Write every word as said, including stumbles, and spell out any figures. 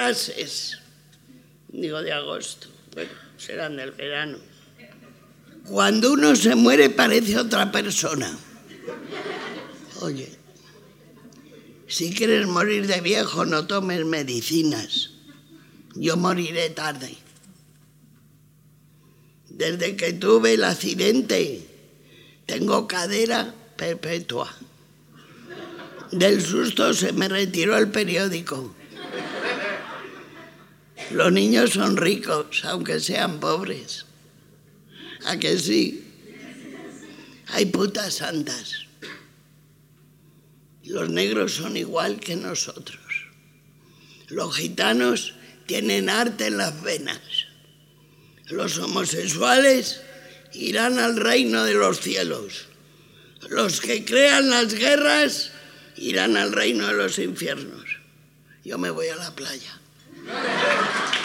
clases. Digo, de agosto. Bueno, serán del verano. Cuando uno se muere parece otra persona. Oye, si quieres morir de viejo no tomes medicinas. Yo moriré tarde. Desde que tuve el accidente tengo cadera perpetua. Del susto se me retiró el periódico. Los niños son ricos, aunque sean pobres. ¿A que sí? Hay putas santas. Los negros son igual que nosotros. Los gitanos tienen arte en las venas. Los homosexuales irán al reino de los cielos. Los que crean las guerras irán al reino de los infiernos. Yo me voy a la playa.